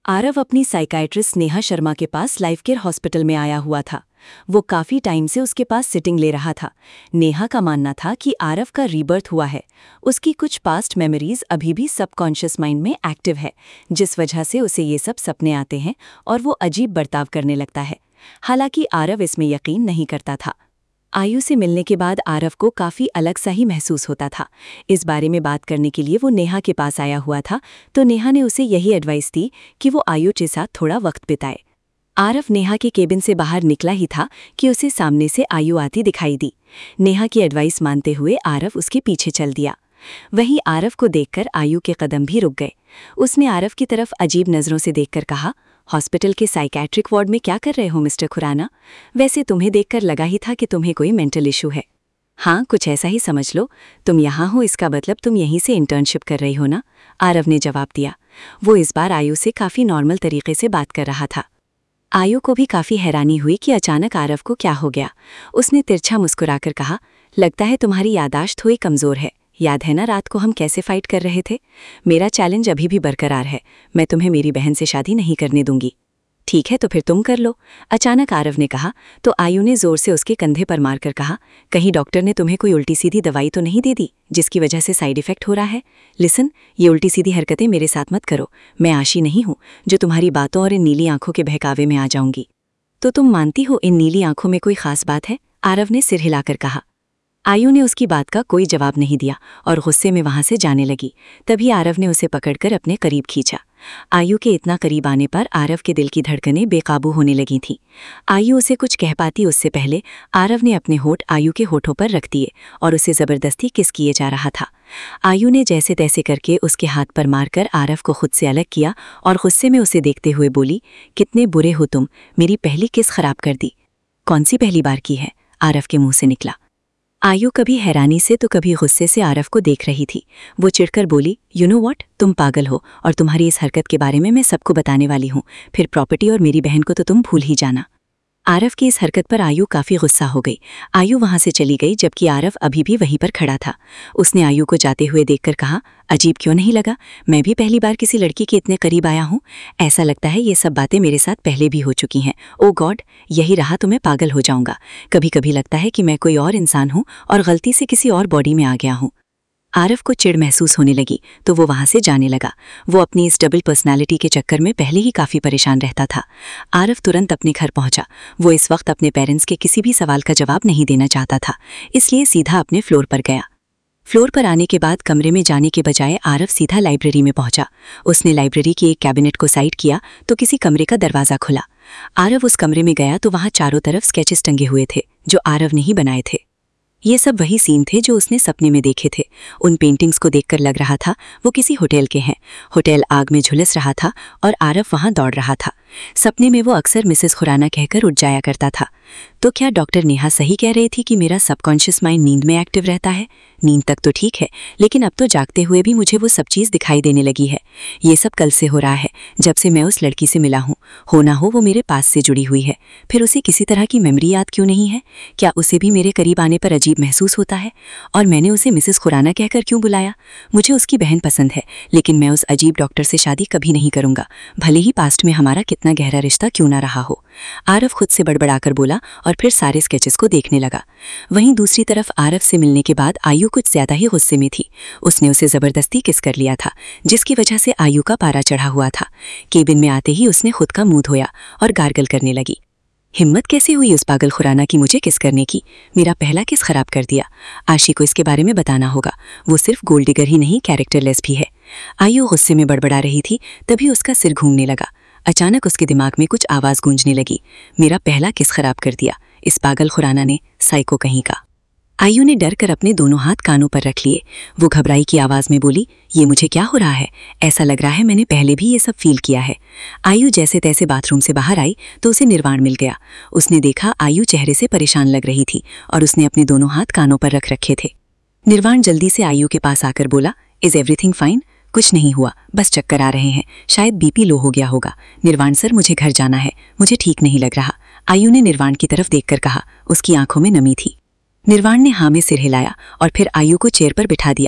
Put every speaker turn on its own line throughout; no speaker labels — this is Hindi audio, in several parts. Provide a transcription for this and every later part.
आरव अपनी साइकाइट्रिस्ट नेहा शर्मा के पास लाइफ केयर हॉस्पिटल में आया हुआ था। वो काफी टाइम से उसके पास सिटिंग ले रहा था। नेहा का मानना था कि आरव का रीबर्थ हुआ है। उसकी कुछ पास्ट मेमोरीज अभी भी सबकॉन्शियस माइंड में एक्टिव है, जिस वजह से उसे ये सब सपने आते हैं और वो अजीब बर्ताव करने लगता है। हालांकि आरव इसमें यकीन नहीं करता था। आयु से मिलने के बाद आरव को काफी अलग सा ही महसूस होता था। इस बारे में बात करने के लिए वो नेहा के पास आया हुआ था, तो नेहा ने उसे यही एडवाइस दी कि वो आयु के साथ थोड़ा वक्त बिताए। आरव नेहा के केबिन से बाहर निकला ही था कि उसे सामने से आयु आती दिखाई दी। नेहा की एडवाइस मानते हुए आरव उसके पीछे चल दिया। वहीं आरव को देखकर आयु के कदम भी रुक गए। उसने आरव की तरफ अजीब नज़रों से देखकर कहा, हॉस्पिटल के साइकैट्रिक वार्ड में क्या कर रहे हो मिस्टर खुराना? वैसे तुम्हें देखकर लगा ही था कि तुम्हें कोई मेंटल इशू है। हाँ, कुछ ऐसा ही समझ लो। तुम यहाँ हो इसका मतलब तुम यहीं से इंटर्नशिप कर रही हो ना? आरव ने जवाब दिया। वो इस बार आयु से काफ़ी नॉर्मल तरीके से बात कर रहा था। आयु को भी काफ़ी हैरानी हुई कि अचानक आरव को क्या हो गया। उसने तिरछा मुस्कुराकर कहा, लगता है तुम्हारी याददाश्त थोड़ी कमज़ोर है। याद है ना रात को हम कैसे फाइट कर रहे थे? मेरा चैलेंज अभी भी बरकरार है। मैं तुम्हें मेरी बहन से शादी नहीं करने दूंगी। ठीक है, तो फिर तुम कर लो, अचानक आरव ने कहा। तो आयु ने जोर से उसके कंधे पर मारकर कहा, कहीं डॉक्टर ने तुम्हें कोई उल्टी सीधी दवाई तो नहीं दे दी जिसकी वजह से साइड इफेक्ट हो रहा है? लिसन, ये उल्टी सीधी हरकतें मेरे साथ मत करो। मैं आशी नहीं हूँ जो तुम्हारी बातों और इन नीली आंखों के बहकावे में आ जाऊंगी। तो तुम मानती हो इन नीली आंखों में कोई खास बात है? आरव ने सिर हिलाकर कहा। आयु ने उसकी बात का कोई जवाब नहीं दिया और गुस्से में वहां से जाने लगी। तभी आरव ने उसे पकड़कर अपने करीब खींचा। आयु के इतना करीब आने पर आरव के दिल की धड़कनें बेकाबू होने लगी थीं। आयु उसे कुछ कह पाती उससे पहले आरव ने अपने होठ आयु के होठों पर रख दिए और उसे जबरदस्ती किस किए जा रहा था। आयु ने जैसे तैसे करके उसके हाथ पर मारकर आरव को खुद से अलग किया और गुस्से में उसे देखते हुए बोली, कितने बुरे हो तुम, मेरी पहली किस खराब कर दी। कौन सी पहली बार की है? आरव के मुंह से निकला। आयु कभी हैरानी से तो कभी गुस्से से आरव को देख रही थी। वो चिढ़कर बोली, यू नो व्हाट, तुम पागल हो और तुम्हारी इस हरकत के बारे में मैं सबको बताने वाली हूँ। फिर प्रॉपर्टी और मेरी बहन को तो तुम भूल ही जाना। आरव की इस हरकत पर आयु काफ़ी गुस्सा हो गई। आयु वहां से चली गई जबकि आरव अभी भी वहीं पर खड़ा था। उसने आयु को जाते हुए देखकर कहा, अजीब क्यों नहीं लगा? मैं भी पहली बार किसी लड़की के इतने करीब आया हूँ। ऐसा लगता है ये सब बातें मेरे साथ पहले भी हो चुकी हैं। ओ गॉड, यही रहा तो मैं पागल हो जाऊंगा। कभी कभी लगता है कि मैं कोई और इंसान हूँ और गलती से किसी और बॉडी में आ गया हूँ। आरव को चिढ़ महसूस होने लगी तो वो वहां से जाने लगा। वो अपनी इस डबल पर्सनालिटी के चक्कर में पहले ही काफ़ी परेशान रहता था। आरव तुरंत अपने घर पहुंचा। वो इस वक्त अपने पेरेंट्स के किसी भी सवाल का जवाब नहीं देना चाहता था, इसलिए सीधा अपने फ्लोर पर गया। फ्लोर पर आने के बाद कमरे में जाने के बजाय आरव सीधा लाइब्रेरी में पहुंचा। उसने लाइब्रेरी की एक कैबिनेट को साइड किया तो किसी कमरे का दरवाज़ा खुला। आरव उस कमरे में गया तो वहाँ चारों तरफ स्केचेस टंगे हुए थे जो आरव ने ही बनाए थे। ये सब वही सीन थे जो उसने सपने में देखे थे। उन पेंटिंग्स को देखकर लग रहा था वो किसी होटल के हैं। होटल आग में झुलस रहा था और आरव वहां दौड़ रहा था। सपने में वो अक्सर मिसेस खुराना कहकर उठ जाया करता था। तो क्या डॉक्टर नेहा सही कह रही थी कि मेरा सबकॉन्शियस माइंड नींद में एक्टिव रहता है? नींद तक तो ठीक है, लेकिन अब तो जागते हुए भी मुझे वो सब चीज़ दिखाई देने लगी है। ये सब कल से हो रहा है, जब से मैं उस लड़की से मिला हूँ। हो ना हो वो मेरे पास से जुड़ी हुई है। फिर उसे किसी तरह की मेमोरी याद क्यों नहीं है? क्या उसे भी मेरे करीब आने पर अजीब महसूस होता है? और मैंने उसे मिसेस खुराना कहकर क्यों बुलाया? मुझे उसकी बहन पसंद है, लेकिन मैं उस अजीब डॉक्टर से शादी कभी नहीं करूँगा, भले ही पास्ट में हमारा कितना गहरा रिश्ता क्यों ना रहा हो। आरव खुद से बड़बड़ाकर बोला और फिर सारे स्केचेस को देखने लगा। वहीं दूसरी तरफ आरव से मिलने के बाद आयु कुछ ज्यादा ही गुस्से में थी। उसने उसे जबरदस्ती किस कर लिया था, जिसकी वजह से आयु का पारा चढ़ा हुआ था। केबिन में आते ही उसने खुद का मुंह धोया और गार्गल करने लगी। हिम्मत कैसे हुई उस पागल खुराना की मुझे किस करने की? मेरा पहला किस खराब कर दिया। आशी को इसके बारे में बताना होगा। वो सिर्फ गोल्ड डिगर ही नहीं, कैरेक्टरलेस भी है। आयु गुस्से में बड़बड़ा रही थी, तभी उसका सिर घूमने लगा। अचानक उसके दिमाग में कुछ आवाज़ गूंजने लगी, मेरा पहला किस खराब कर दिया इस पागल खुराना ने, साइको कहीं का। आयु ने डर कर अपने दोनों हाथ कानों पर रख लिए। वो घबराई की आवाज़ में बोली, ये मुझे क्या हो रहा है? ऐसा लग रहा है मैंने पहले भी ये सब फील किया है। आयु जैसे तैसे बाथरूम से बाहर आई तो उसे निर्वाण मिल गया। उसने देखा आयु चेहरे से परेशान लग रही थी और उसने अपने दोनों हाथ कानों पर रख रखे थे। निर्वाण जल्दी से आयु के पास आकर बोला, इज एवरीथिंग फाइन? कुछ नहीं हुआ, बस चक्कर आ रहे हैं, शायद बीपी लो हो गया होगा। निर्वाण सर, मुझे घर जाना है, मुझे ठीक नहीं लग रहा। आयु ने निर्वाण की तरफ देखकर कहा। उसकी आंखों में नमी थी। निर्वाण ने हाँ में सिर हिलाया और फिर आयु को चेयर पर बिठा दिया।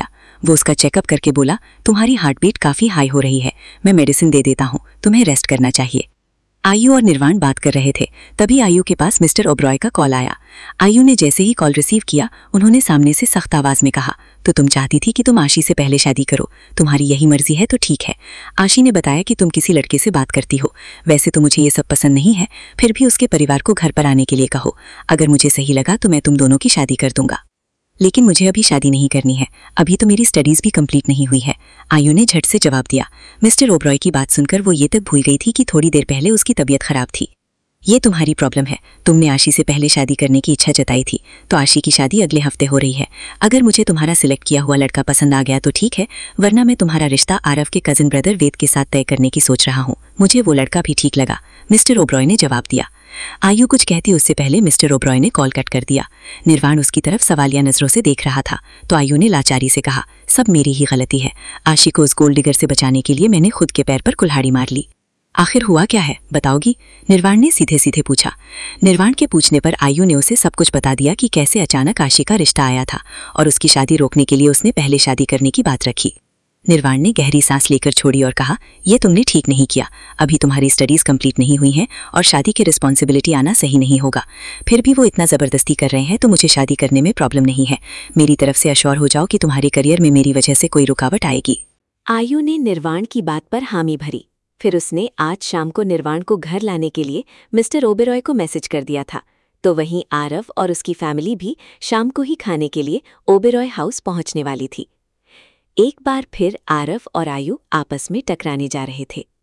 वो उसका चेकअप करके बोला, तुम्हारी हार्ट बीट काफ़ी हाई हो रही है, मैं मेडिसिन दे देता हूँ, तुम्हें रेस्ट करना चाहिए। आयु और निर्वाण बात कर रहे थे, तभी आयु के पास मिस्टर ओबरॉय का कॉल आया। आयु ने जैसे ही कॉल रिसीव किया, उन्होंने सामने से सख्त आवाज में कहा, तो तुम चाहती थी कि तुम आशी से पहले शादी करो, तुम्हारी यही मर्जी है तो ठीक है। आशी ने बताया कि तुम किसी लड़के से बात करती हो, वैसे तो मुझे ये सब पसंद नहीं है, फिर भी उसके परिवार को घर पर आने के लिए कहो, अगर मुझे सही लगा तो मैं तुम दोनों की शादी कर दूंगा। लेकिन मुझे अभी शादी नहीं करनी है, अभी तो मेरी स्टडीज भी कंप्लीट नहीं हुई है। आयु ने झट से जवाब दिया। मिस्टर ओबरॉय की बात सुनकर वो ये तक भूल गई थी कि थोड़ी देर पहले उसकी तबीयत खराब थी। ये तुम्हारी प्रॉब्लम है, तुमने आशी से पहले शादी करने की इच्छा जताई थी, तो आशी की शादी अगले हफ्ते हो रही है। अगर मुझे तुम्हारा सिलेक्ट किया हुआ लड़का पसंद आ गया तो ठीक है, वरना मैं तुम्हारा रिश्ता आरव के कजिन ब्रदर वेद के साथ तय करने की सोच रहा हूँ। मुझे वो लड़का भी ठीक लगा, मिस्टर ओबरॉय ने जवाब दिया। आयु कुछ कहती उससे पहले मिस्टर ओबरॉय ने कॉल कट कर दिया। निर्वाण उसकी तरफ सवालिया नजरों से देख रहा था, तो आयु ने लाचारी से कहा, सब मेरी ही गलती है, आशी को उस गोल्ड डिगर से बचाने के लिए मैंने खुद के पैर पर कुल्हाड़ी मार ली। आखिर हुआ क्या है, बताओगी? निर्वाण ने सीधे सीधे पूछा। निर्वाण के पूछने पर आयु ने उसे सब कुछ बता दिया कि कैसे अचानक आशी का रिश्ता आया था और उसकी शादी रोकने के लिए उसने पहले शादी करने की बात रखी। निर्वाण ने गहरी सांस लेकर छोड़ी और कहा, यह तुमने ठीक नहीं किया, अभी तुम्हारी स्टडीज कंप्लीट नहीं हुई हैं और शादी की रिस्पॉन्सिबिलिटी आना सही नहीं होगा। फिर भी वो इतना ज़बरदस्ती कर रहे हैं तो मुझे शादी करने में प्रॉब्लम नहीं है। मेरी तरफ से अश्योर हो जाओ कि तुम्हारे करियर में मेरी वजह से कोई रुकावट आएगी।
आयु ने निर्वाण की बात पर हामी भरी। फिर उसने आज शाम को निर्वाण को घर लाने के लिए मिस्टर ओबेरॉय को मैसेज कर दिया था। तो वहीं आरव और उसकी फैमिली भी शाम को ही खाने के लिए ओबेरॉय हाउस पहुंचने वाली थी। एक बार फिर आरव और आयु आपस में टकराने जा रहे थे।